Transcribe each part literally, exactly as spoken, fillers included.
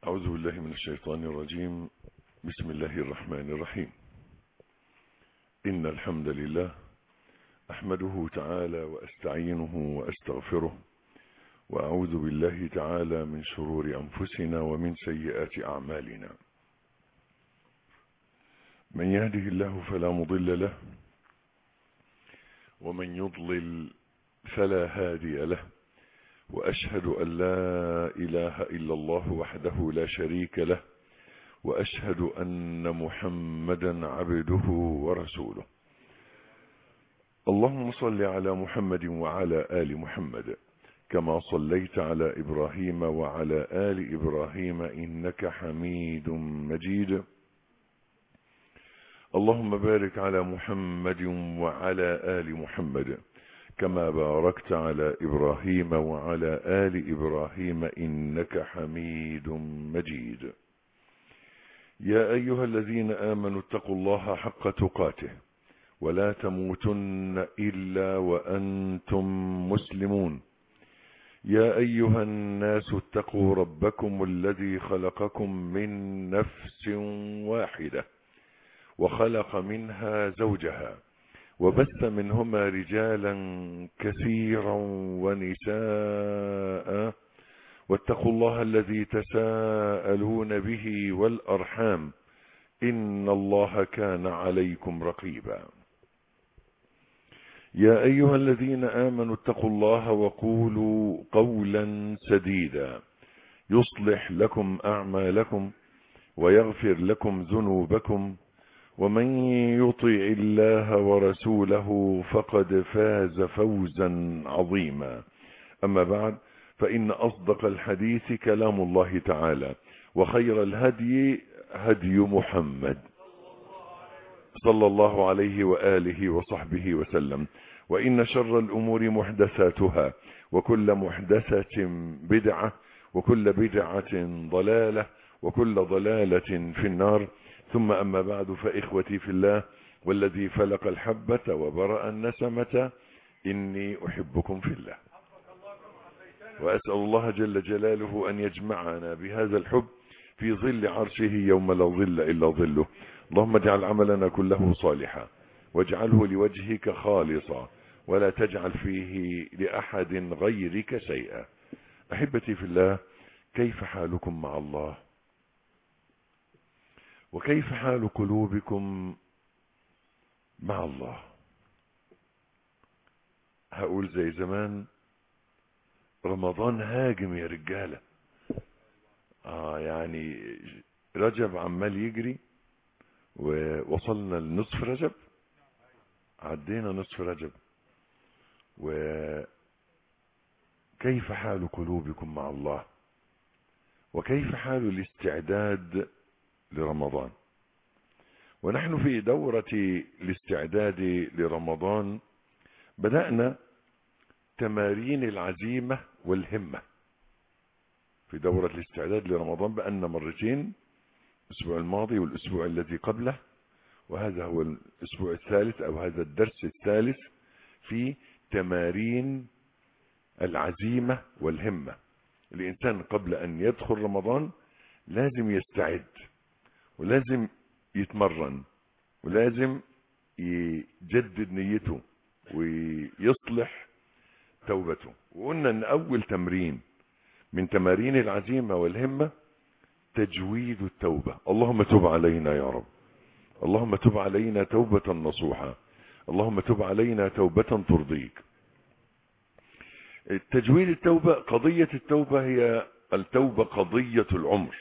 أعوذ بالله من الشيطان الرجيم. بسم الله الرحمن الرحيم. إن الحمد لله أحمده تعالى وأستعينه وأستغفره، وأعوذ بالله تعالى من شرور أنفسنا ومن سيئات أعمالنا. من يهده الله فلا مضل له، ومن يضلل فلا هادي له، وأشهد أن لا إله إلا الله وحده لا شريك له، وأشهد أن محمدا عبده ورسوله. اللهم صل على محمد وعلى آل محمد كما صليت على إبراهيم وعلى آل إبراهيم إنك حميد مجيد. اللهم بارك على محمد وعلى آل محمد كما باركت على إبراهيم وعلى آل إبراهيم إنك حميد مجيد. يا أيها الذين آمنوا اتقوا الله حق تقاته ولا تموتن إلا وأنتم مسلمون. يا أيها الناس اتقوا ربكم الذي خلقكم من نفس واحدة وخلق منها زوجها وبث منهما رجالا كثيرا ونساء، واتقوا الله الذي تساءلون به والأرحام إن الله كان عليكم رقيبا. يا أيها الذين آمنوا اتقوا الله وقولوا قولا سديدا يصلح لكم أعمالكم ويغفر لكم ذنوبكم، ومن يطع الله ورسوله فقد فاز فوزا عظيما. أما بعد، فإن أصدق الحديث كلام الله تعالى، وخير الهدي هدي محمد صلى الله عليه وآله وصحبه وسلم، وإن شر الأمور محدثاتها، وكل محدثة بدعة، وكل بدعة ضلالة، وكل ضلالة في النار. ثم أما بعد، فإخوتي في الله والذي فلق الحبة وبرأ النسمة، إني أحبكم في الله، وأسأل الله جل جلاله أن يجمعنا بهذا الحب في ظل عرشه يوم لا ظل إلا ظله. اللهم اجعل عملنا كله صالحا، واجعله لوجهك خالصا، ولا تجعل فيه لأحد غيرك شيئا. أحبتي في الله، كيف حالكم مع الله؟ وكيف حال قلوبكم مع الله؟ هقول زي زمان، رمضان هاجم يا رجالة. آه يعني رجب عمال يجري، ووصلنا لنصف رجب، عدينا نصف رجب. وكيف حال قلوبكم مع الله؟ وكيف حال الاستعداد لرمضان؟ ونحن في دورة الاستعداد لرمضان بدأنا تمارين العزيمة والهمة. في دورة الاستعداد لرمضان بقالنا مرتين، الأسبوع الماضي والأسبوع الذي قبله، وهذا هو الأسبوع الثالث أو هذا الدرس الثالث في تمارين العزيمة والهمة. الإنسان قبل أن يدخل رمضان لازم يستعد، ولازم يتمرن، ولازم يجدد نيته ويصلح توبته. وقلنا أن أول تمرين من تمارين العزيمة والهمة تجويد التوبة. اللهم تب علينا يا رب، اللهم تب علينا توبة نصوحة، اللهم تب علينا توبة ترضيك. تجويد التوبة، قضية التوبة هي التوبة قضية العمر،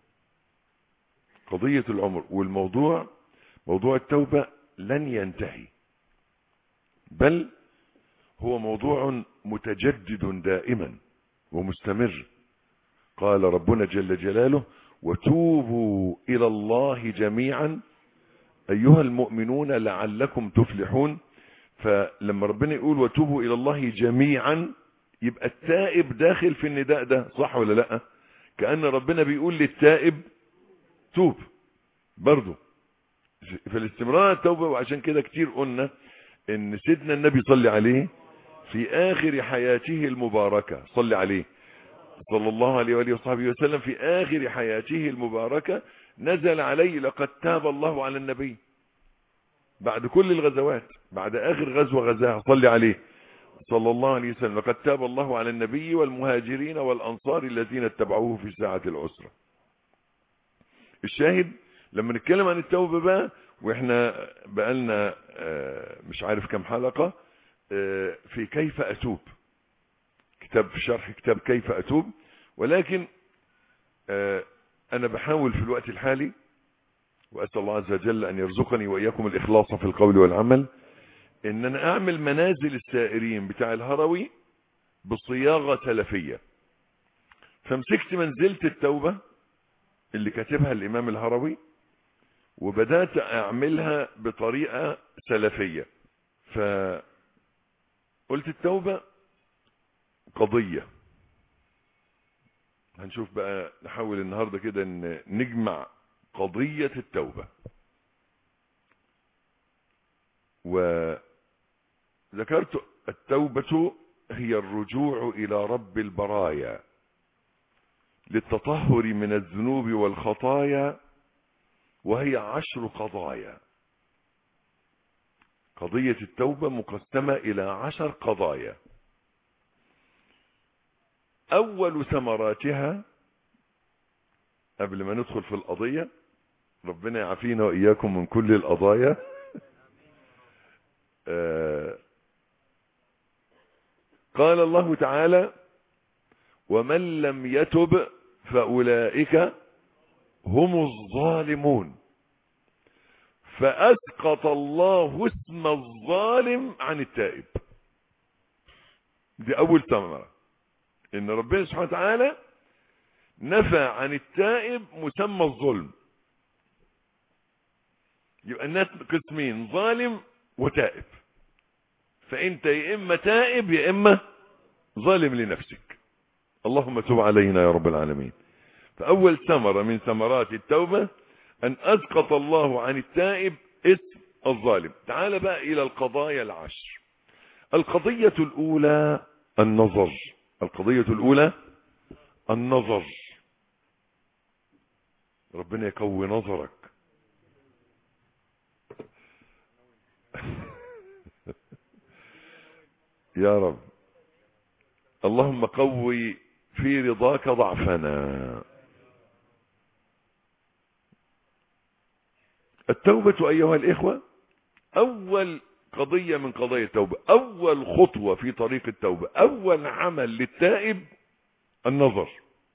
قضية العمر. والموضوع موضوع التوبة لن ينتهي، بل هو موضوع متجدد دائما ومستمر. قال ربنا جل جلاله: وتوبوا إلى الله جميعا أيها المؤمنون لعلكم تفلحون. فلما ربنا يقول وتوبوا إلى الله جميعا، يبقى التائب داخل في النداء ده، صح ولا لا؟ كأن ربنا بيقول للتائب توب برضو في الاستمرار التوبة. وعشان كده كتير قلنا ان سيدنا النبي صلى عليه في آخر حياته المباركة، صلى عليه، صلى الله عليه وآله وصحبه وسلم في آخر حياته المباركة نزل عليه لقد تاب الله على النبي بعد كل الغزوات، بعد آخر غزوة غزاها صلي عليه صلى الله عليه وسلم، لقد تاب الله على النبي والمهاجرين والأنصار الذين اتبعوه في ساعة العسرة. الشاهد لما نتكلم عن التوبة بقى، واحنا بقالنا مش عارف كم حلقة في كيف أتوب، كتاب في شرح كتاب كيف أتوب، ولكن أنا بحاول في الوقت الحالي وأسأل الله عز وجل أن يرزقني وإياكم الإخلاص في القول والعمل، إن أنا أعمل منازل السائرين بتاع الهروي بصياغة سلفية. فمسكت منزلة التوبة اللي كاتبها الإمام الهروي وبدأت أعملها بطريقة سلفية. فقلت التوبة قضية، هنشوف بقى، نحاول النهاردة كده ان نجمع قضية التوبة. وذكرت التوبة هي الرجوع إلى رب البرايا للتطهر من الذنوب والخطايا، وهي عشر قضايا. قضية التوبة مقسمة إلى عشر قضايا. أول ثمراتها، قبل ما ندخل في القضية، ربنا يعافينا وإياكم من كل القضايا، آه قال الله تعالى: ومن لم يتب فأولئك هم الظالمون، فأسقط الله اسم الظالم عن التائب. دي أول ثمرة، إن ربنا سبحانه وتعالى نفى عن التائب مسمى الظلم. يبقى الناس قسمين، ظالم وتائب، فأنت يا إما تائب يا إما ظالم لنفسك. اللهم تب علينا يا رب العالمين. فأول ثمرة من ثمرات التوبة أن أسقط الله عن التائب اسم الظالم. تعال بقى إلى القضايا العشر. القضية الأولى النظر. القضية الأولى النظر. ربنا يقوي نظرك. يا رب، اللهم قوي في رضاك ضعفنا. التوبة أيها الإخوة أول قضية من قضايا التوبة، أول خطوة في طريق التوبة، أول عمل للتائب النظر.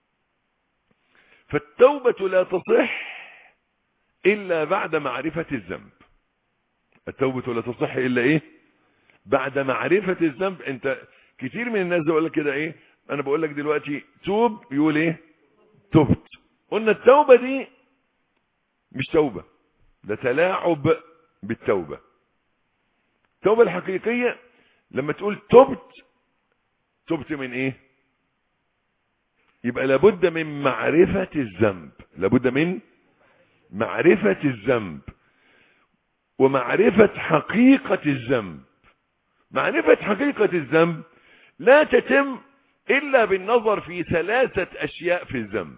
فالتوبة لا تصح إلا بعد معرفة الذنب. التوبة لا تصح إلا إيه؟ بعد معرفة الذنب. أنت كتير من الناس يقول لك كده إيه، أنا بقول لك دلوقتي توب، يقول إيه؟ تبت. قلنا التوبة دي مش توبة، ده تلاعب بالتوبة. التوبة الحقيقية لما تقول تبت، تبت من إيه؟ يبقى لابد من معرفة الذنب، لابد من معرفة الذنب ومعرفة حقيقة الذنب. معرفة حقيقة الذنب لا تتم إلا بالنظر في ثلاثة أشياء في الذنب.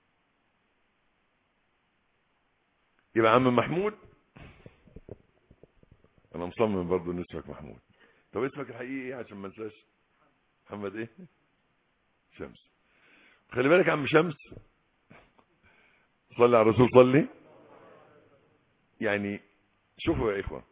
يبقى عم محمود، أنا مصمم برضو إن اسمك محمود. طب اسمك الحقيقي إيه عشان ما انساش؟ محمد إيه؟ شمس. خلي بالك يا عم شمس، صلي على الرسول صلي. يعني شوفوا يا إخوة،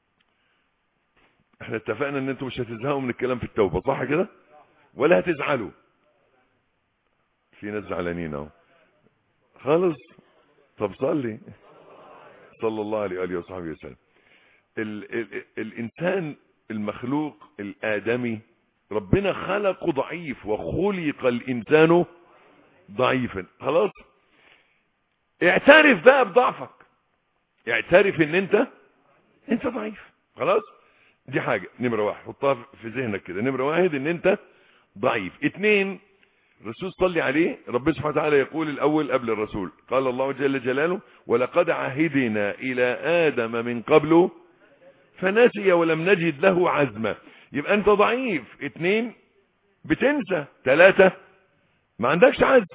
احنا اتفقنا ان انتم مش هتزهقوا من الكلام في التوبة، صح كده؟ ولا هتزعلوا. في ناس زعلانين اهو خالص. طب صلي صلى الله عليه وآله وصحبه وسلم. ال ال الانسان المخلوق الادمي ربنا خلقه ضعيف، وخلق الانسان ضعيفا. خلاص، اعترف بقى بضعفك، اعترف ان انت انت ضعيف. خلاص، دي حاجة نمرة واحد، حطها في ذهنك كده. نمرة واحد ان انت ضعيف. اتنين، الرسول صلي عليه، ربنا سبحانه وتعالى يقول الاول قبل الرسول، قال الله جل جلاله: ولقد عهدنا الى ادم من قبل فنسي ولم نجد له عزما. يبقى انت ضعيف. اتنين، بتنسى. ثلاثة، ما عندكش عزم.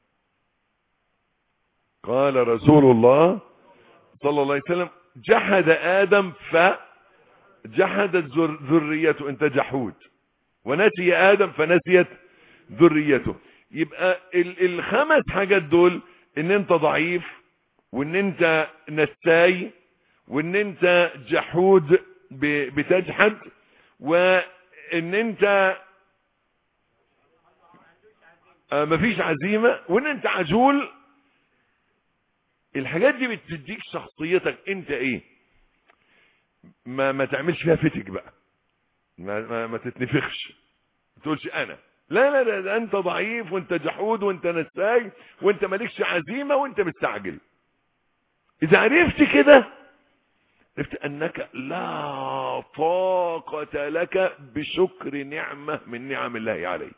قال رسول الله صلى الله عليه وسلم جحد آدم فجحدت ذريته. انت جحود. ونسي آدم فنسيت ذريته. يبقى الخمس حاجات دول ان انت ضعيف، وان انت نساي، وان انت جحود بتجحد، وان انت مفيش عزيمة، وان انت عجول. الحاجات دي بتديك شخصيتك انت ايه. ما ما تعملش فيها فتك بقى، ما, ما, ما تتنفخش، ما تقولش انا لا لا لا ده انت ضعيف، وانت جحود، وانت نساي، وانت مالكش عزيمة، وانت مستعجل. اذا عرفت كده عرفت انك لا طاقة لك بشكر نعمة من نعم الله عليك،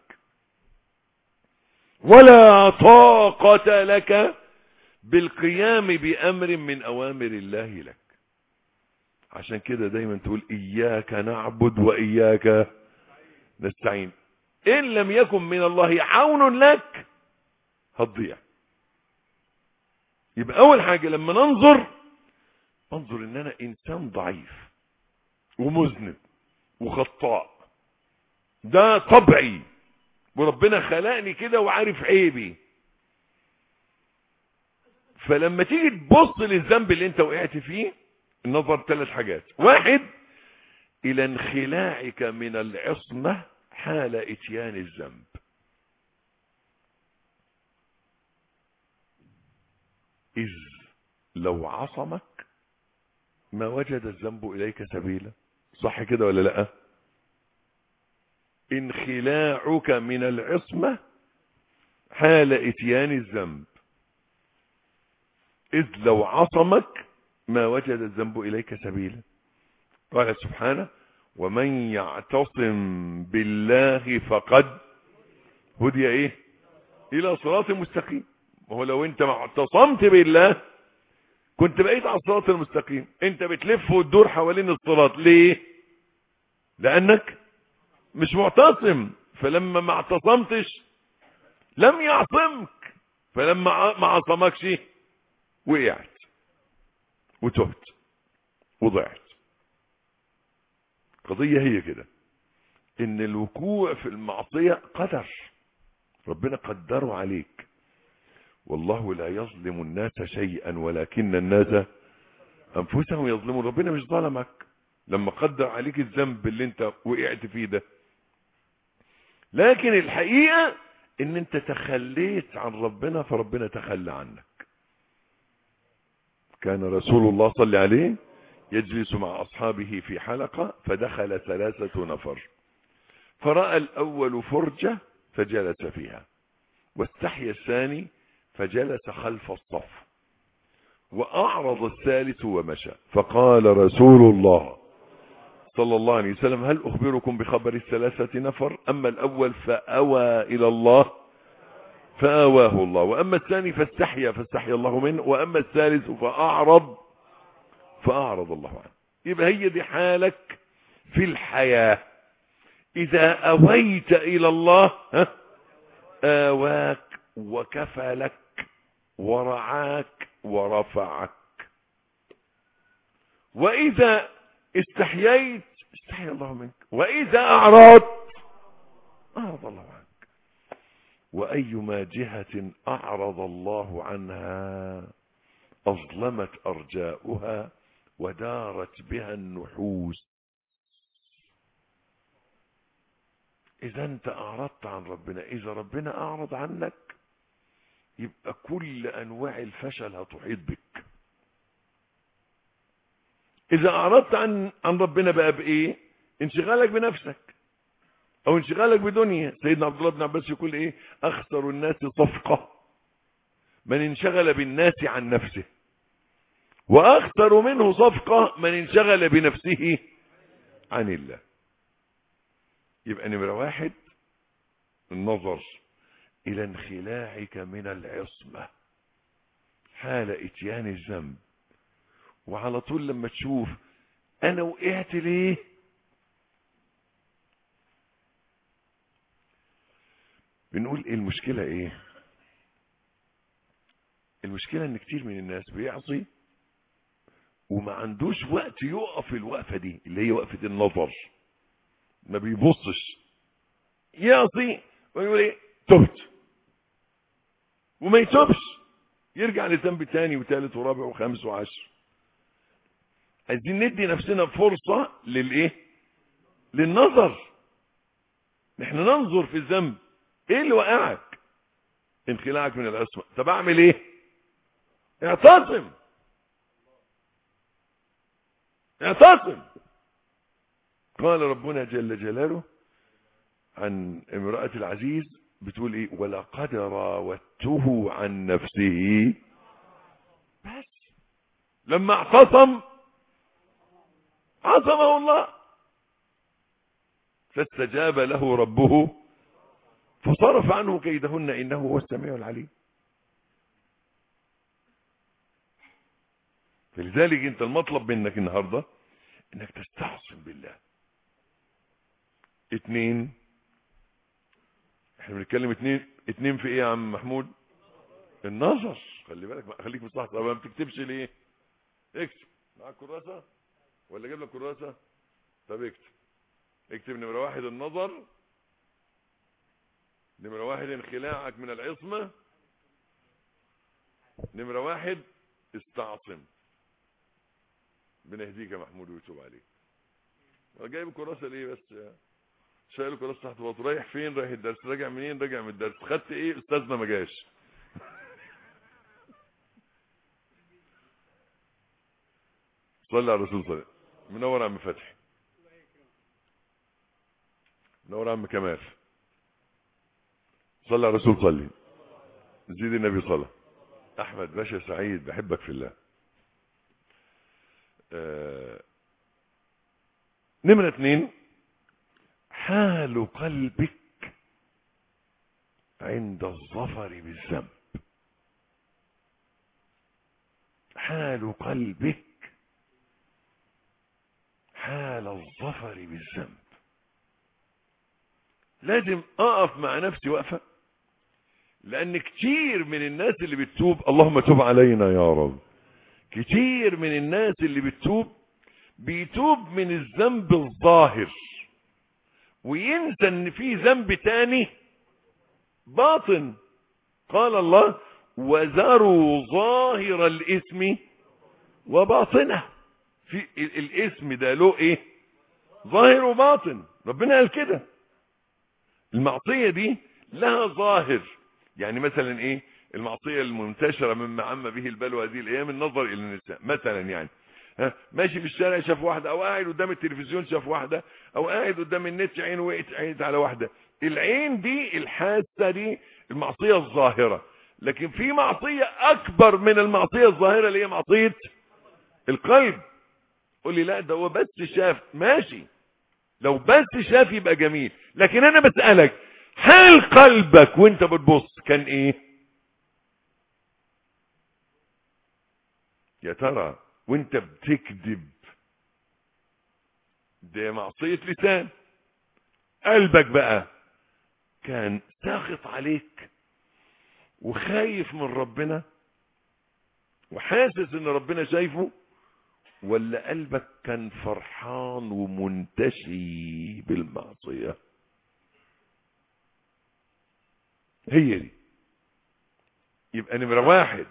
ولا طاقة لك بالقيام بأمر من أوامر الله لك. عشان كده دايما تقول إياك نعبد وإياك نستعين. إن لم يكن من الله عون لك هتضيع. يبقى أول حاجة لما ننظر انظر إن أنا إنسان ضعيف ومذنب وخطاء، ده طبعي، وربنا خلقني كده وعارف عيبي. فلما تيجي تبص للذنب اللي انت وقعت فيه النظر ثلاث حاجات. واحد، الى انخلاعك من العصمة حال اتيان الذنب. اذ لو عصمك ما وجد الذنب اليك سبيلا. صح كده ولا لا؟ انخلاعك من العصمة حال اتيان الذنب. إذ لو عصمك ما وجد الذنب إليك سبيلا. قال سبحانه ومن يعتصم بالله فقد هدي ايه الى صراط مستقيم. وهو لو انت ما اعتصمت بالله كنت بقيت على الصراط المستقيم. انت بتلف وتدور حوالين الصراط ليه؟ لانك مش معتصم. فلما ما اعتصمتش لم يعصمك، فلما ما عصمكش وقعت وتهت وضعت. قضية هي كده، ان الوقوع في المعصية قدر ربنا قدره عليك. والله لا يظلم الناس شيئا ولكن الناس انفسهم يظلمون. ربنا مش ظلمك لما قدر عليك الذنب اللي انت وقعت فيه ده، لكن الحقيقة ان انت تخليت عن ربنا فربنا تخلى عنك. كان رسول الله صلى عليه يجلس مع أصحابه في حلقة فدخل ثلاثة نفر، فرأى الأول فرجة فجلس فيها، واستحيا الثاني فجلس خلف الصف، وأعرض الثالث ومشى. فقال رسول الله صلى الله عليه وسلم هل أخبركم بخبر الثلاثة نفر؟ أما الأول فأوى إلى الله فآواه الله، وأما الثاني فاستحيا فاستحيا الله منه، وأما الثالث فأعرض فأعرض الله عنه. يبقى هي دي حالك في الحياة. إذا أويت إلى الله آواك وكفلك ورعاك ورفعك. وإذا استحييت استحيا الله منك، وإذا أعرضت أعرض الله عنك. وأيما جهة أعرض الله عنها أظلمت أرجاؤها ودارت بها النحوس. إذا أنت أعرضت عن ربنا، إذا ربنا أعرض عنك يبقى كل أنواع الفشل هتحيط بك. إذا أعرضت عن عن ربنا بقى بإيه؟ انشغالك بنفسك أو انشغالك بدنيا. سيدنا عبد الله بن عباس يقول إيه؟ أخسر الناس صفقة من انشغل بالناس عن نفسه، وأخسر منه صفقة من انشغل بنفسه عن الله. يبقى نمرة واحد النظر إلى انخلاعك من العصمة حال اتيان الذنب. وعلى طول لما تشوف أنا وقعت ليه، بنقول ايه المشكلة؟ ايه المشكلة؟ ان كتير من الناس بيعصي وما عندوش وقت يقف الوقفة دي اللي هي وقفة النظر، ما بيبصش، يعصي ويقول ايه تبت، وما يتوبش، يرجع لذنب تاني وثالث ورابع وخامس وعشر. عايزين ندي نفسنا فرصة للايه؟ للنظر. نحن ننظر في الذنب، ايه اللي وقعك؟ انخلاعك من العصمة. طب اعمل ايه؟ اعتصم، اعتصم. قال ربنا جل جلاله عن امرأة العزيز بتقول ايه؟ ولقد راودته عن نفسه. بس لما اعتصم عصمه الله، فاستجاب له ربه فصرف عنه كيدهن انه هو السميع العليم. فلذلك انت المطلب منك النهارده انك تستعصم بالله. اتنين، احنا بنتكلم اتنين اتنين في ايه يا عم محمود؟ النظر. خلي بالك، خليك مستحضر. ما بتكتبش ليه؟ اكتب. معاك كراسه ولا اجيب لك كراسه؟ طب اكتب. اكتب نمره واحد النظر، نمره واحد انخلاعك من العصمه، نمره واحد استعصم. بنهديك يا محمود ويتوب عليك. جايب الكراسه ليه بس؟ شايل الكراسه تحت بطن. رايح فين؟ رايح الدرس. راجع منين؟ راجع من الدرس. خدت ايه؟ استاذنا ما جاش. صلي على الرسول. صلي. منور عم فتحي، منور عم كمال. صلي على الرسول. صلي. زيد النبي صلى. احمد باشا سعيد، بحبك في الله. آه... نمرة اتنين، حال قلبك عند الظفر بالذنب. حال قلبك حال الظفر بالذنب. لازم اقف مع نفسي وقفة، لان كتير من الناس اللي بتتوب، اللهم تب علينا يا رب، كتير من الناس اللي بتتوب بيتوب من الذنب الظاهر وينسى ان في ذنب تاني باطن. قال الله وذروا ظاهر الاسم وباطنه. في الاسم ده له ايه؟ ظاهر وباطن. ربنا قال كده. المعصية دي لها ظاهر، يعني مثلا ايه؟ المعصية المنتشرة مما عم به البلوى هذه الايام النظر الى النساء مثلا. يعني ها ماشي في الشارع شاف واحدة، او قاعد قدام التلفزيون شاف واحدة، او قاعد قدام النت عينه وقعت عينت على واحدة. العين دي الحاسة دي المعصية الظاهرة. لكن في معصية اكبر من المعصية الظاهرة اللي هي معصية القلب. قول لي لا ده هو بس شاف، ماشي، لو بس شاف يبقى جميل، لكن انا بسألك حال قلبك وانت بتبص كان ايه؟ يا ترى وانت بتكذب ده معصية لسان، قلبك بقى كان ساخط عليك وخايف من ربنا وحاسس ان ربنا شايفه، ولا قلبك كان فرحان ومنتشي بالمعصية؟ هي دي. يبقى نمرة واحد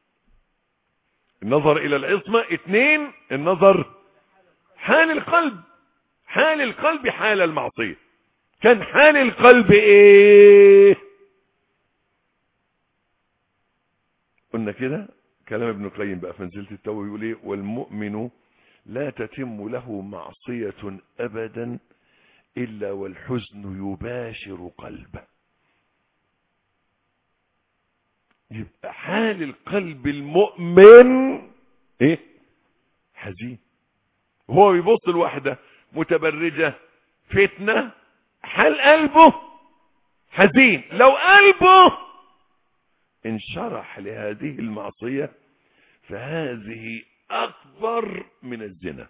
النظر الى العصمة، اتنين النظر حال القلب. حال القلب حال المعصية. كان حال القلب ايه؟ قلنا كده كلام ابن القيم بقى في منزلة التوبة يقول ايه؟ والمؤمن لا تتم له معصية ابدا الا والحزن يباشر قلبه. يبقى حال القلب المؤمن ايه؟ حزين. وهو بيبص لواحدة متبرجة فتنة، حال قلبه حزين. لو قلبه انشرح لهذه المعصية فهذه اكبر من الزنا.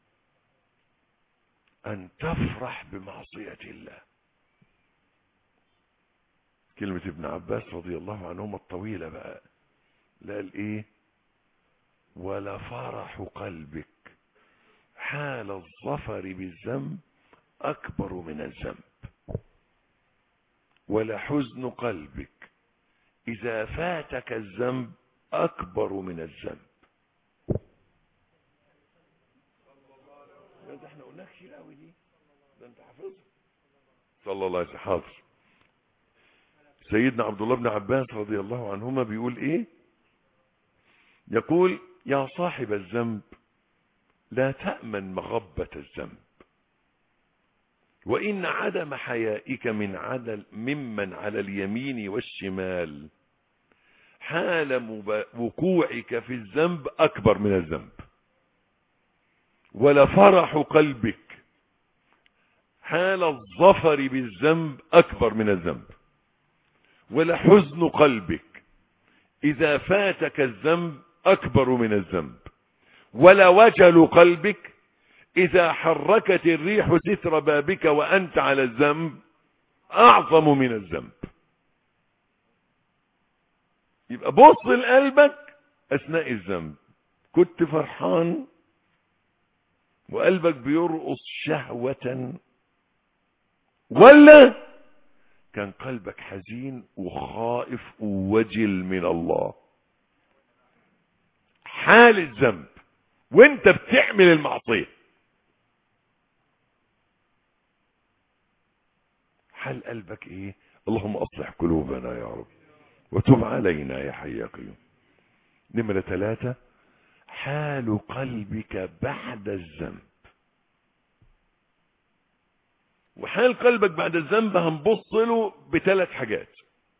ان تفرح بمعصية الله. كلمة ابن عباس رضي الله عنهما الطويلة بقى، لا قال ايه؟ ولا فرح قلبك حال الظفر بالذنب اكبر من الذنب، ولا حزن قلبك اذا فاتك الذنب اكبر من الذنب. ده احنا قلنا كتير قوي دي، ده انت حافظها. صلى الله عليه وسلم. حاضر. سيدنا عبد الله بن عباس رضي الله عنهما بيقول ايه؟ يقول يا صاحب الذنب لا تأمن مغبة الذنب، وإن عدم حيائك من عدل ممن على اليمين والشمال حال وقوعك في الذنب أكبر من الذنب، ولا فرح قلبك حال الظفر بالذنب أكبر من الذنب، ولا حزن قلبك إذا فاتك الذنب أكبر من الذنب، ولا وجل قلبك إذا حركت الريح ستر بابك وأنت على الذنب أعظم من الذنب. يبقى بص لقلبك أثناء الذنب، كنت فرحان وقلبك بيرقص شهوة، ولا كان قلبك حزين وخائف ووجل من الله؟ حال الذنب وانت بتعمل المعصية، حال قلبك ايه؟ اللهم اصلح قلوبنا يا رب وتب علينا يا حي يا قيوم. نمرة ثلاثة، حال قلبك بعد الذنب. وحال قلبك بعد الذنب هنبص له بثلاث حاجات.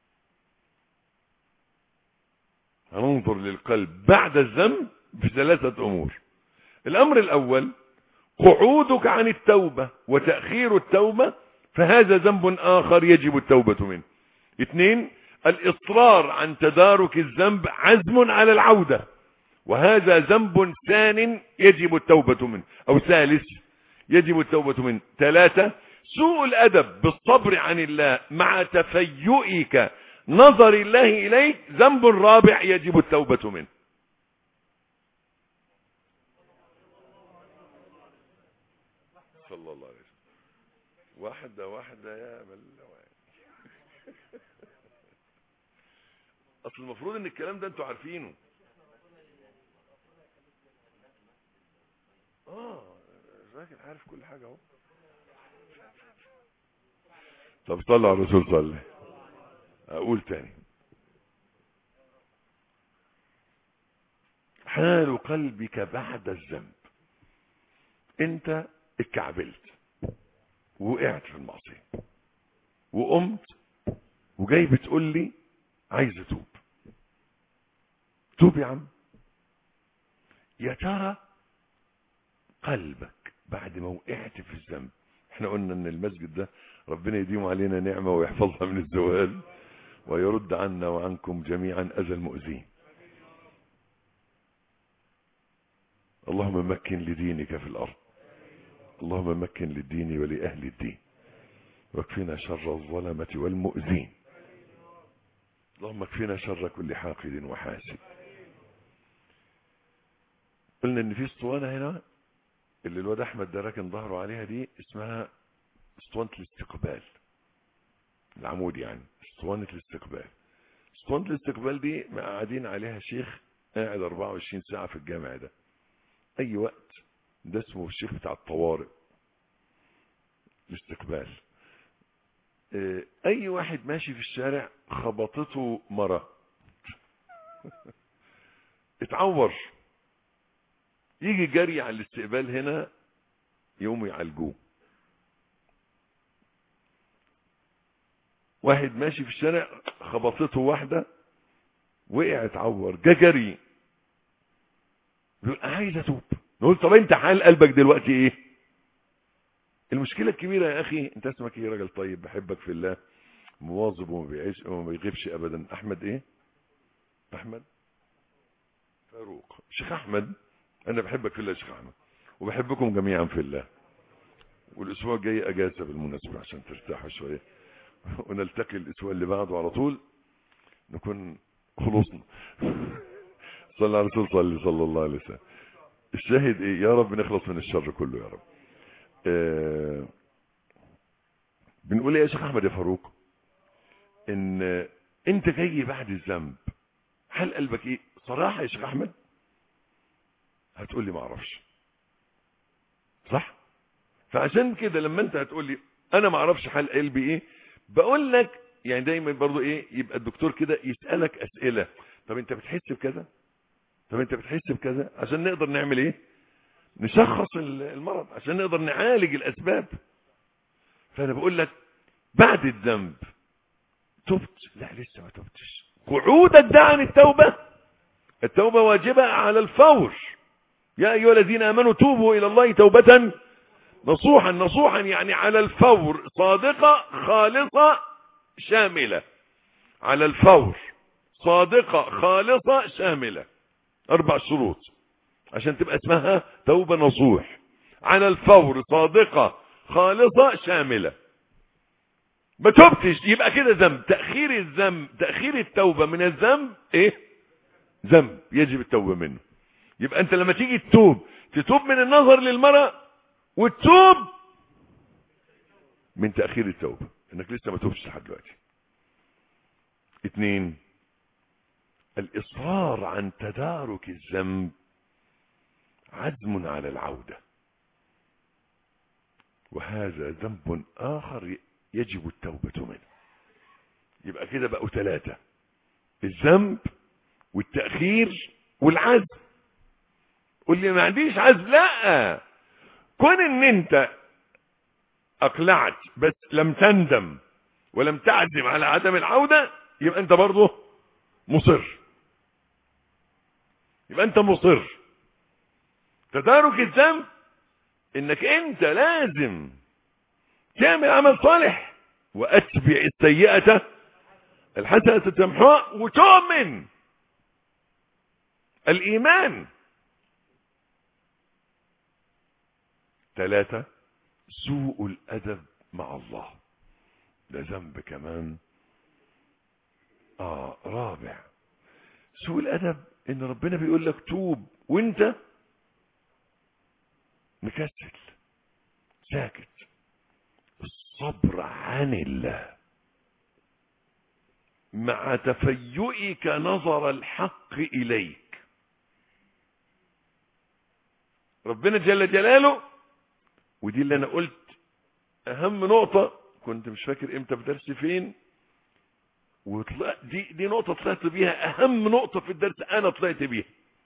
هننظر للقلب بعد الذنب بثلاثة امور. الامر الاول قعودك عن التوبة وتأخير التوبة، فهذا ذنب اخر يجب التوبة منه. اثنين، الاصرار عن تدارك الذنب عزم على العودة، وهذا ذنب ثان يجب التوبة منه. او ثالث يجب التوبة منه. ثلاثة، سوء الادب بالصبر عن الله مع تفيؤك نظر الله اليك ذنب رابع يجب التوبة منه. صلى الله عليه وسلم. واحدة واحدة يا بلوان. اصل المفروض ان الكلام ده انتوا عارفينه. اه الراجل عارف كل حاجة اهو. طب صلى على الرسول صلى. اقول تاني، حال قلبك بعد الذنب. انت اتكعبلت ووقعت في المعصية وقمت وجاي بتقول لي عايز اتوب. توب يا عم. يا ترى قلبك بعد ما وقعت في الذنب، احنا قلنا ان المسجد ده ربنا يديم علينا نعمة ويحفظها من الزوال ويرد عنا وعنكم جميعا اذى المؤذين. اللهم مكن لدينك في الارض، اللهم مكن للدين ولأهل الدين، واكفنا شر الظلمة والمؤذين، اللهم اكفنا شر كل حاقد وحاسد. قلنا ان في اسطوانة هنا اللي الواد احمد ده راكن ظهره عليها، دي اسمها اسطوانة الاستقبال، العمود يعني اسطوانة الاستقبال. اسطوانة الاستقبال دي قاعدين عليها شيخ قاعد أربعة وعشرين ساعة في الجامع ده، اي وقت. ده اسمه الشيخ بتاع الطوارئ، الاستقبال. اي واحد ماشي في الشارع خبطته مرة اتعور، يجي جري على الاستقبال هنا يوم يعالجوه. واحد ماشي في الشارع خبطته واحدة وقع اتعور، جا جري يقول عايز اتوب. نقول طب انت حال قلبك دلوقتي ايه؟ المشكلة الكبيرة يا اخي، انت اسمك ايه؟ راجل طيب بحبك في الله، مواظب وما بيعيش وما بيغيبش ابدا. احمد ايه؟ احمد فاروق. شيخ احمد انا بحبك في الله يا شيخ احمد، وبحبكم جميعا في الله. والاسبوع الجاي اجازة بالمناسبة عشان ترتاحوا شوية، ونلتقي الاسبوع اللي بعده على طول نكون خلصنا. صلى على رسول صلى صلى الله عليه وسلم. الشاهد ايه؟ يا رب نخلص من الشر كله يا رب. آه بنقول ايه يا شيخ احمد يا فاروق؟ ان انت جاي بعد الذنب، هل قلبك ايه صراحة يا شيخ احمد؟ هتقول لي ما اعرفش، صح؟ فعشان كده لما انت هتقول لي انا ما اعرفش حال قلبي ايه، بقول لك يعني دايما برضو ايه، يبقى الدكتور كده يسألك اسئلة. طب انت بتحس بكذا؟ طب انت بتحس بكذا؟ عشان نقدر نعمل ايه؟ نشخص المرض، عشان نقدر نعالج الاسباب. فانا بقول لك بعد الذنب تبت؟ لا لسه ما تبتش. قعودك ده عن التوبة، التوبة واجبة على الفور. يا ايها الذين امنوا توبوا الى الله توبة نصوحا. نصوحا يعني على الفور، صادقة خالصة شاملة. على الفور، صادقة خالصة شاملة. اربع شروط عشان تبقى اسمها توبة نصوح. على الفور، صادقة خالصة شاملة. ما تبتش يبقى كده ذنب. تأخير الذنب، تأخير التوبة من الذنب ايه؟ ذنب يجب التوبة منه. يبقى انت لما تيجي تتوب، تتوب من النظر للمرأة، وتتوب من تأخير التوبة انك لسه ما توبش لحد دلوقتي. اتنين، الاصرار عن تدارك الذنب عزم على العودة، وهذا ذنب اخر يجب التوبة منه. يبقى كده بقوا ثلاثة: الذنب والتأخير والعزم. قول لي ما عنديش عزم. لا، كون ان انت اقلعت بس لم تندم ولم تعزم على عدم العودة، يبقى انت برضه مصر. يبقى انت مصر. تدارك الذنب انك انت لازم تعمل عمل صالح، واتبع السيئة الحسنة تمحوها، وتؤمن. الايمان. ثلاثة، سوء الادب مع الله. ده ذنب كمان اه رابع. سوء الادب ان ربنا بيقول لك توب وانت مكسل ساكت. الصبر عن الله مع تفيئك نظر الحق اليك. ربنا جل جلاله، ودي اللي انا قلت اهم نقطة، كنت مش فاكر امتى في درس فين، وطلعت دي دي نقطة طلعت بيها، اهم نقطة في الدرس انا طلعت بيها،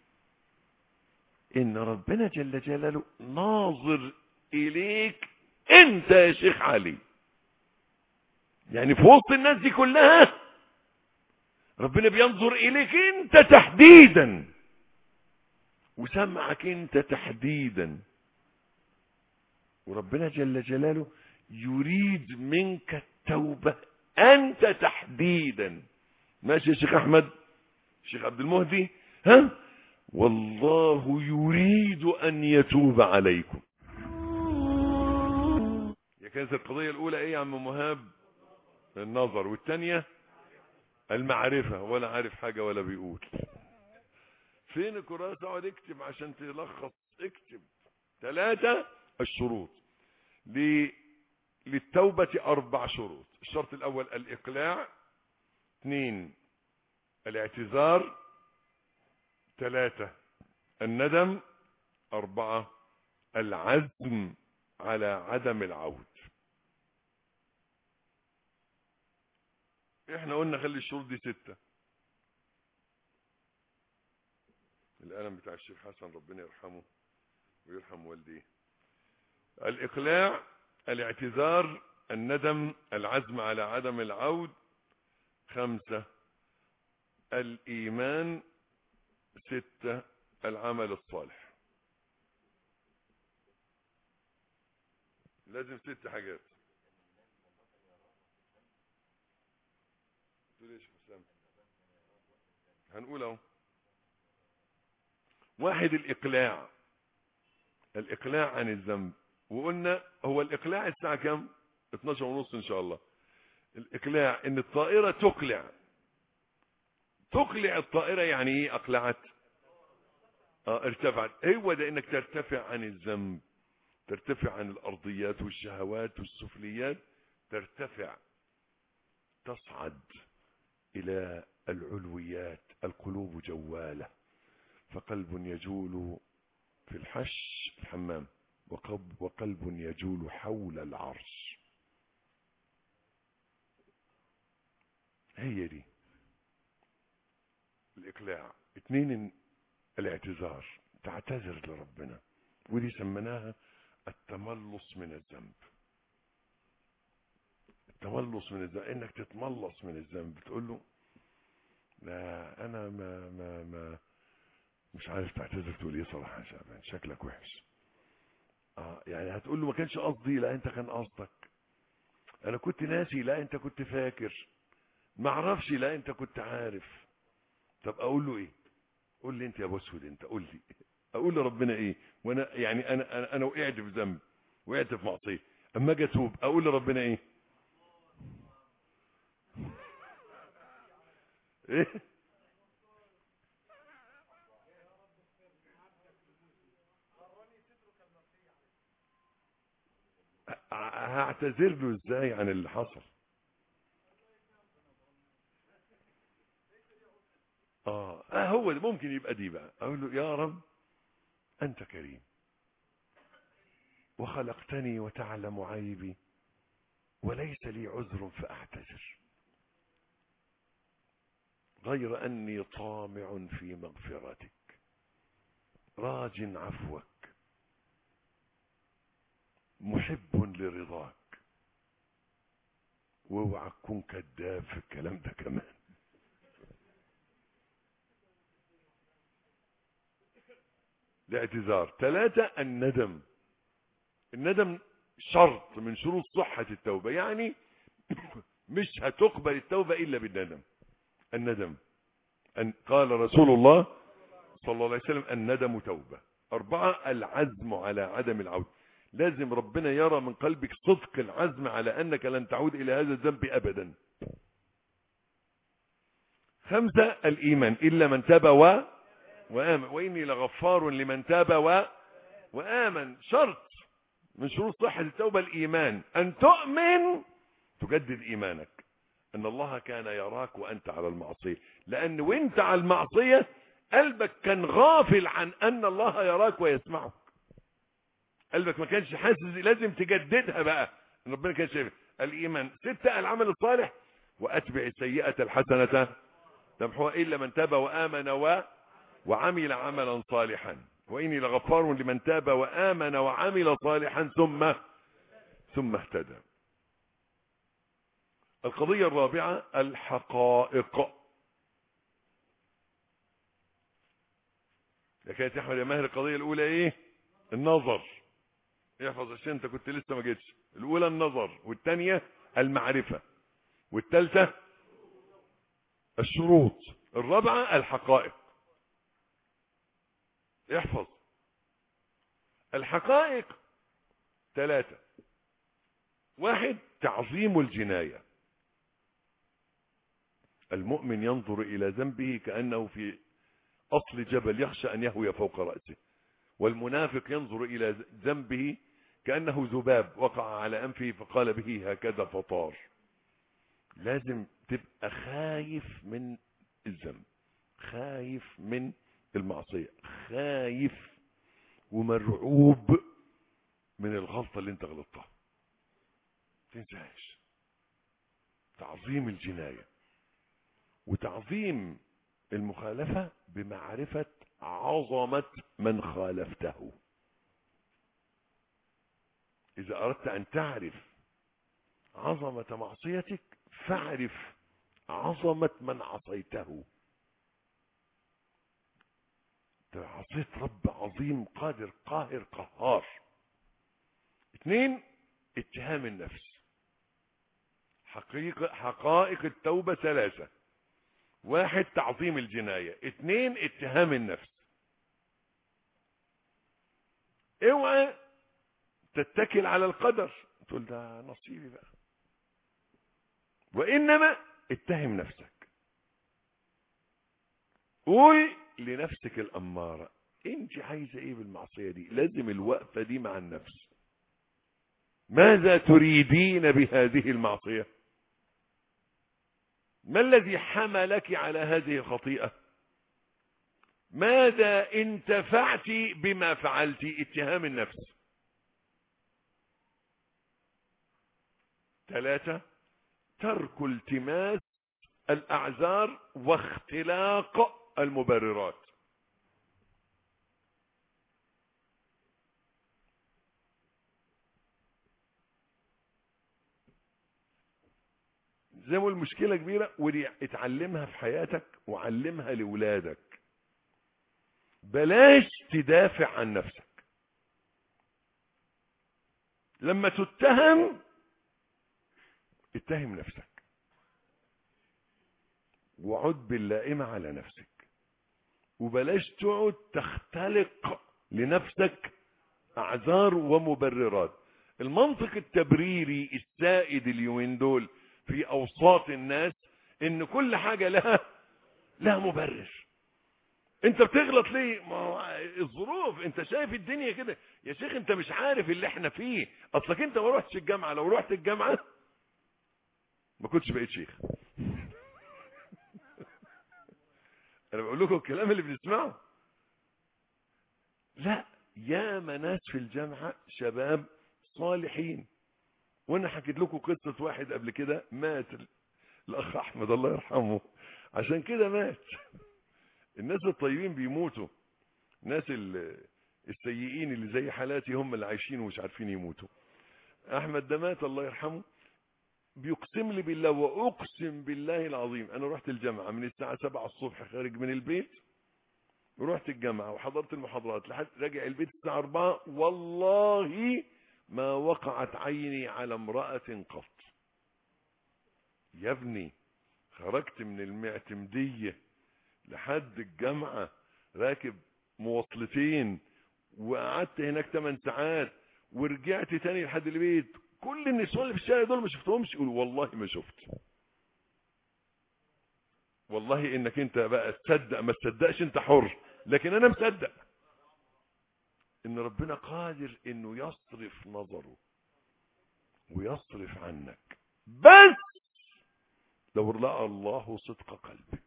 ان ربنا جل جلاله ناظر اليك انت يا شيخ علي. يعني في وسط الناس دي كلها ربنا بينظر اليك انت تحديدا، وسمعك انت تحديدا. وربنا جل جلاله يريد منك التوبة انت تحديدا. ماشي يا شيخ احمد؟ شيخ عبد المهدي؟ ها؟ والله يريد ان يتوب عليكم. يا كانت القضية الاولى ايه يا عم مهاب؟ النظر. والثانية المعرفة. ولا عارف حاجة ولا بيقول. فين الكراسة؟ اقعد اكتب عشان تلخص. اكتب. ثلاثة، الشروط للتوبة اربع شروط. الشرط الاول الاقلاع. اثنين الاعتذار. ثلاثة الندم. اربعة العزم على عدم العود. احنا قلنا خلي الشروط دي ستة. القلم بتاع الشيخ حسن ربنا يرحمه ويرحم والديه. الاقلاع، الاعتذار، الندم، العزم على عدم العود. خمسة الايمان. ستة العمل الصالح. لازم ست حاجات. تقول ايش حسام؟ هنقول اهو. واحد الاقلاع. الاقلاع عن الذنب. وقلنا هو الاقلاع الساعة كام؟ اتناشر ونص ان شاء الله. الإقلاع إن الطائرة تقلع. تقلع الطائرة يعني إيه أقلعت؟ آه ارتفعت. هو ده إنك ترتفع عن الذنب، ترتفع عن الأرضيات والشهوات والسفليات، ترتفع تصعد إلى العلويات. القلوب جوالة، فقلب يجول في الحش الحمام، وقلب يجول حول العرش. هي دي الإقلاع. اتنين، الاعتذار، تعتذر لربنا، ودي سمناها التملص من الذنب. التملص من الذنب انك تتملص من الذنب، تقول له لا انا ما ما ما مش عارف تعتذر تقول ايه صراحه يا شعبان، شكلك وحش. اه يعني هتقول له ما كانش قصدي، لا انت كان قصدك. انا كنت ناسي، لا انت كنت فاكر. ما اعرفش، لا انت كنت عارف. طب اقول له ايه؟ قول لي انت يا ابو اسود، انت قول لي اقول لربنا ايه؟ وانا يعني انا انا, أنا وقعت في ذنب، وقعت في معصيه، اما اجي اتوب اقول لربنا ايه؟ ايه؟ هعتذر له ازاي عن اللي حصل؟ اه, آه هو ده ممكن يبقى دي بقى. اقول له يا رب انت كريم وخلقتني وتعلم عيبي وليس لي عذر فاعتذر، غير اني طامع في مغفرتك راج عفوك محب لرضاك. واوعى تكون كذاب في الكلام ده كمان. الاعتذار. ثلاثة، الندم. الندم شرط من شروط صحة التوبة، يعني مش هتقبل التوبة إلا بالندم. الندم أن قال رسول الله صلى الله عليه وسلم الندم توبة. أربعة، العزم على عدم العودة. لازم ربنا يرى من قلبك صدق العزم على أنك لن تعود إلى هذا الذنب أبدا. خمسة، الإيمان إلا من تاب و... وآمن وإني لغفار لمن تاب و... وآمن. شرط من شروط صحة التوبة الإيمان، أن تؤمن تجدد إيمانك أن الله كان يراك وأنت على المعصية، لأن وأنت على المعصية قلبك كان غافل عن أن الله يراك ويسمعك. قلبك ما كانش حاسس، لازم تجددها بقى ان ربنا كان شايفك. الايمان. ستة، العمل الصالح واتبع السيئة الحسنة تمحوها الا من تاب وامن و... وعمل عملا صالحا واني لغفار لمن تاب وامن وعمل صالحا ثم ثم اهتدى. القضية الرابعة الحقائق. يا كانت يا احمد يا ماهر، القضية الاولى ايه؟ النظر. احفظ عشان انت كنت لسه ما جيتش. الاولى النظر، والثانيه المعرفه، والثالثه الشروط، الرابعه الحقائق. احفظ. الحقائق ثلاثه. واحد، تعظيم الجنايه. المؤمن ينظر الى ذنبه كانه في اصل جبل يخشى ان يهوي فوق راسه، والمنافق ينظر الى ذنبه كأنه ذباب وقع على أنفه فقال به هكذا فطار. لازم تبقى خايف من الذنب، خايف من المعصية، خايف ومرعوب من الغلطة اللي انت غلطتها. تنساش. تعظيم الجناية وتعظيم المخالفة بمعرفة عظمة من خالفته. إذا أردت أن تعرف عظمة معصيتك فاعرف عظمة من عصيته. عصيت رب عظيم قادر قاهر قهار. اثنين، اتهام النفس. حقيقة حقائق التوبة ثلاثة. واحد، تعظيم الجناية. اثنين، اتهام النفس. اوعى تتكل على القدر، تقول ده نصيبي بقى، وإنما اتهم نفسك. قول لنفسك الأمارة انت عايزة ايه بالمعصية دي؟ لازم الوقفة دي مع النفس. ماذا تريدين بهذه المعصية؟ ما الذي حملك على هذه الخطيئة؟ ماذا انتفعت بما فعلت؟ اتهام النفس. ثلاثة، ترك التماس الأعذار واختلاق المبررات. زي ما المشكلة كبيرة، ودي اتعلمها في حياتك وعلمها لولادك. بلاش تدافع عن نفسك. لما تتهم اتهم نفسك وعد باللائمة على نفسك، وبلاش تقعد تختلق لنفسك أعذار ومبررات. المنطق التبريري السائد اليومين دول في أوساط الناس إن كل حاجة لها لها مبرر. انت بتغلط ليه؟ ما هو الظروف، انت شايف الدنيا كده. يا شيخ انت مش عارف اللي احنا فيه، اصلك انت ما روحتش الجامعة. لو روحت الجامعة ما كنتش بقيت شيخ. انا بقول لكم الكلام اللي بنسمعه. لا، يا ناس في الجامعة شباب صالحين. وانا حكيت لكم قصة واحد قبل كده مات، الاخ احمد الله يرحمه، عشان كده مات. الناس الطيبين بيموتوا، الناس السيئين اللي زي حالاتي هم اللي عايشين ومش عارفين يموتوا. احمد ده مات الله يرحمه، بيقسم لي بالله واقسم بالله العظيم، انا رحت الجامعة من الساعة سبعة الصبح خارج من البيت، ورحت الجامعة وحضرت المحاضرات لحد راجع البيت الساعة أربعة، والله ما وقعت عيني على امرأة قط. يا ابني خرجت من المعتمدية لحد الجامعة راكب مواصلتين، وقعدت هناك ثمان ساعات، ورجعت تاني لحد البيت. كل النسوان اللي في الشارع دول ما شفتهمش. يقول والله ما شفت. والله انك انت بقى تصدق ما تصدقش انت حر، لكن انا مصدق ان ربنا قادر انه يصرف نظره ويصرف عنك، بس لو رأى الله صدق قلبك.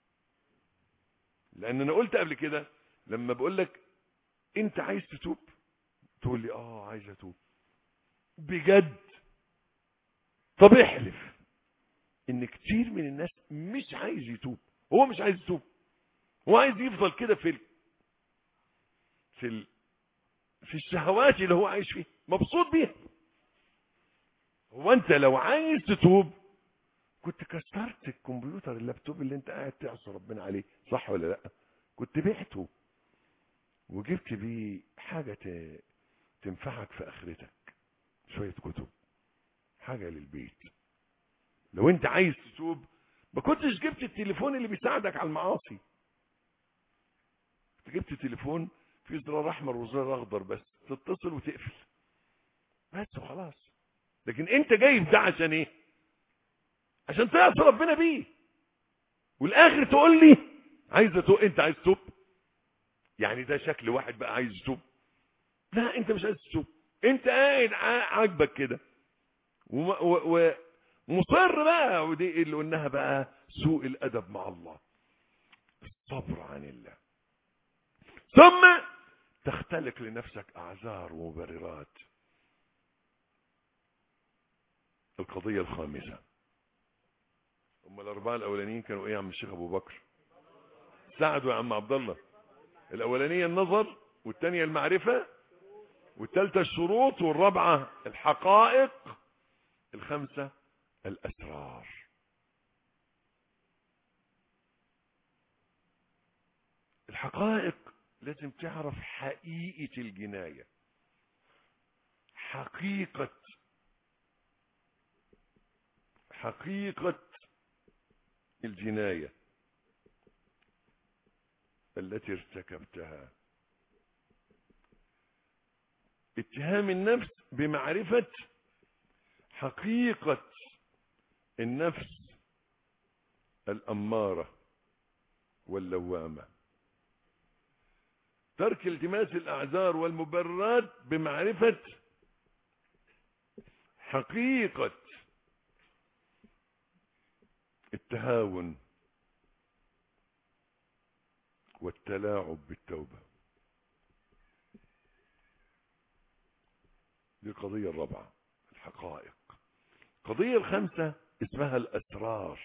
لان انا قلت قبل كده لما بقول لك انت عايز تتوب، تقول لي اه عايز اتوب بجد. طب احلف ان كتير من الناس مش عايز يتوب. هو مش عايز يتوب، هو عايز يفضل كده في ال... في ال... في الشهوات اللي هو عايش فيها مبسوط بيها. هو انت لو عايز تتوب كنت كسرت الكمبيوتر اللابتوب اللي انت قاعد تعصي ربنا عليه، صح ولا لا؟ كنت بعته وجبت بيه حاجة تنفعك في اخرتك، شوية كتب، حاجة للبيت. لو انت عايز تتوب ما كنتش جبت التليفون اللي بيساعدك على المعاصي. كنت جبت تليفون فيه زرار احمر وزرار اخضر بس، تتصل وتقفل بس وخلاص. لكن انت جايب ده عشان ايه؟ عشان تعصي ربنا بيه، والاخر تقول لي عايز اتوب. انت عايز تتوب؟ يعني ده شكل واحد بقى عايز يتوب؟ لا انت مش عايز تتوب، انت قاعد عاجبك كده ومصر بقى. ودي اللي قلناها بقى سوء الادب مع الله، الصبر عن الله. ثم تختلق لنفسك اعذار ومبررات. القضية الخامسة، هم الاربعة الاولانيين كانوا ايه يا عم الشيخ ابو بكر؟ ساعدوا يا عم عبد الله. الاولانية النظر، والثانية المعرفة، والثالثة الشروط، والرابعة الحقائق، الخمسة الاسرار. الحقائق لازم تعرف حقيقة الجناية، حقيقة حقيقة الجناية التي ارتكبتها. اتهام النفس بمعرفة حقيقة النفس الأمارة واللوامة. ترك التماس الأعذار والمبررات بمعرفة حقيقة التهاون والتلاعب بالتوبة. دي القضية الرابعة، الحقائق. القضية الخامسة اسمها الأسرار.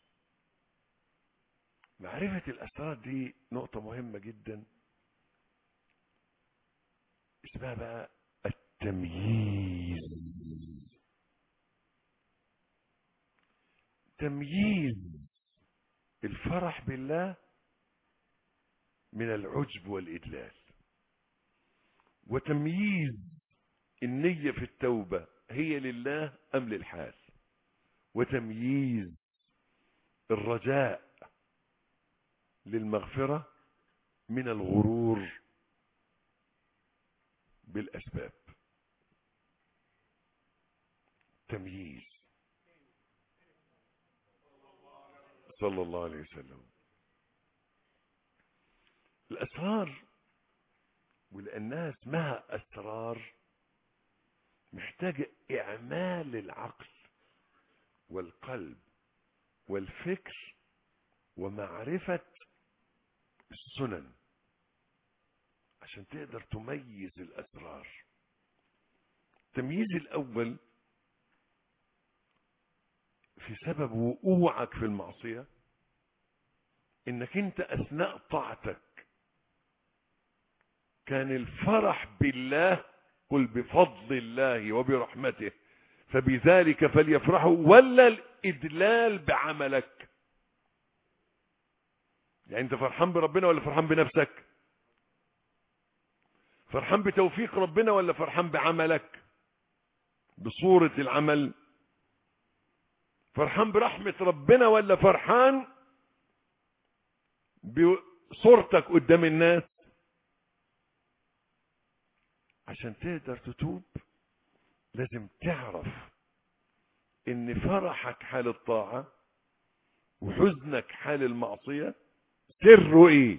معرفة الأسرار دي نقطة مهمة جدا، اسمها بقى التمييز. تمييز الفرح بالله من العجب والإدلال، وتمييز النية في التوبة هي لله أم للحال، وتمييز الرجاء للمغفرة من الغرور بالأسباب. تمييز. صلى الله عليه وسلم. الأسرار ولأنها اسمها أسرار محتاجة إعمال العقل والقلب والفكر ومعرفة السنن عشان تقدر تميز الأسرار. التمييز الأول في سبب وقوعك في المعصية إنك أنت أثناء طاعتك كان الفرح بالله، قل بفضل الله وبرحمته فبذلك فليفرحوا، ولا الإدلال بعملك؟ يعني أنت فرحان بربنا ولا فرحان بنفسك؟ فرحان بتوفيق ربنا ولا فرحان بعملك بصورة العمل؟ فرحان برحمة ربنا ولا فرحان بصورتك قدام الناس؟ عشان تقدر تتوب لازم تعرف ان فرحك حال الطاعة وحزنك حال المعصية سره ايه.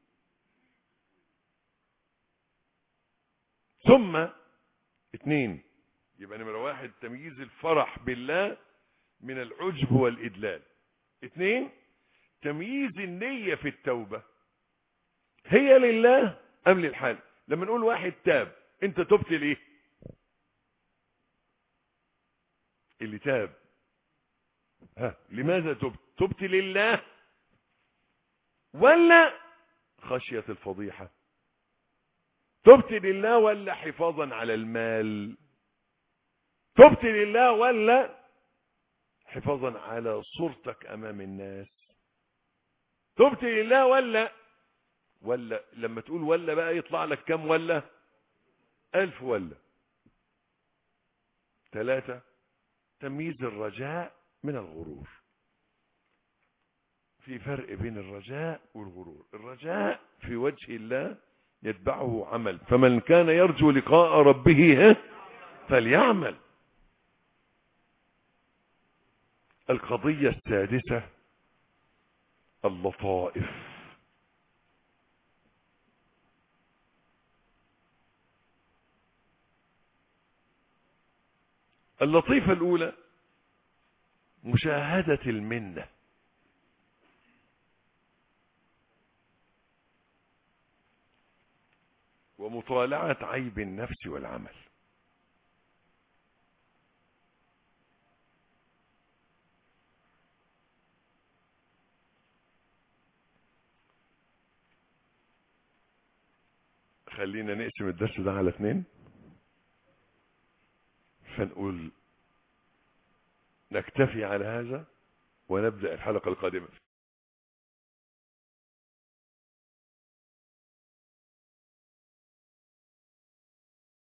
ثم اتنين، يبقى نمرة واحد تمييز الفرح بالله من العجب والإدلال. اتنين، تمييز النية في التوبة هي لله أم للحال. لما نقول واحد تاب، انت تبت ليه؟ اللي تاب ها لماذا تبت؟ تبت لله ولا خشية الفضيحة؟ تبت لله ولا حفاظا على المال؟ تبت لله ولا حفاظا على صورتك امام الناس؟ تبت لله ولا ولا لما تقول ولا بقى يطلع لك كم ولا؟ الف ولا. ثلاثة، تمييز الرجاء من الغرور. في فرق بين الرجاء والغرور. الرجاء في وجه الله يتبعه عمل، فمن كان يرجو لقاء ربه فليعمل. القضية السادسة اللطائف. اللطيفة الأولى مشاهدة المنة. ومطالعة عيب النفس والعمل. خلينا نقسم الدرس ده على اثنين، فنقول نكتفي على هذا ونبدأ الحلقة القادمة.